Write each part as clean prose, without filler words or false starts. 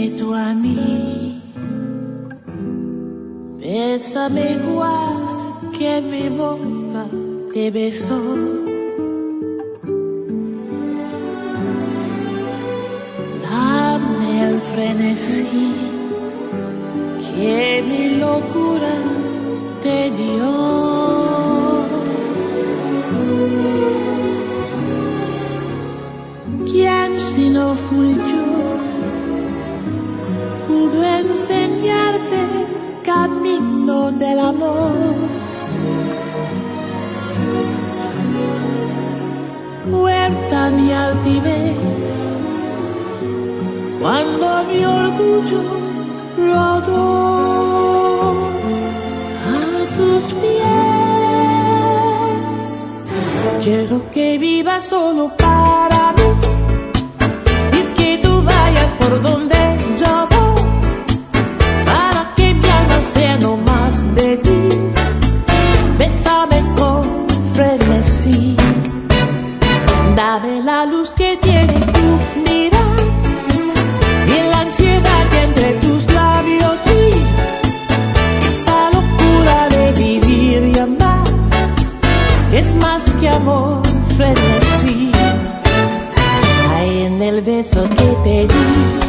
tú a mí, bésame igual que mi boca te besó. Dame el frenesí que mi locura te dio. ¿Quién si no fui yo pudo enseñarte el camino del amor? Muerta mi altivez cuando mi orgullo rodó a tus pies. Quiero que vivas solo para mí y que tú vayas por donde yo voy, para que mi alma sea no más de ti. Bésame con frenesí, dame la luz que tiene tu mirar y la ansiedad que entre tus labios vi, esa locura de vivir y amar, que es más que amor, frenesí. Ahí en el beso que te di,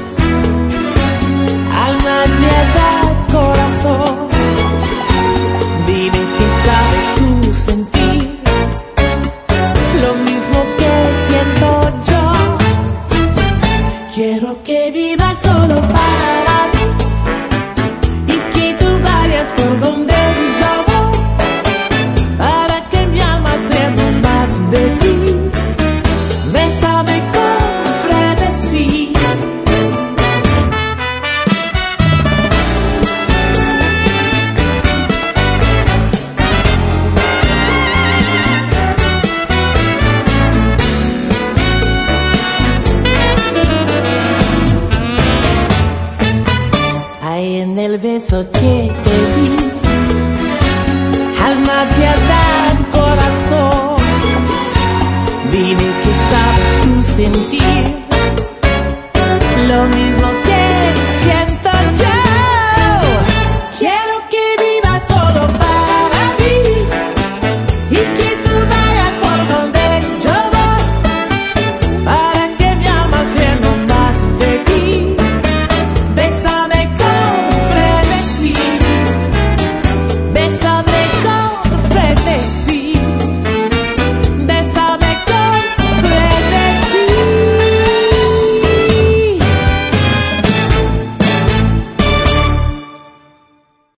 alma, piedad, corazón, dime que sabes tú sentir lo mismo que siento yo. Quiero que vivas solo para mí y que tú vayas por donde yo voy, para que mi alma sea no más de ti. Bésame con frenesí. Ahí en el beso que te di, alma, piedad, corazón, dime que sabes tú sentir lo mismo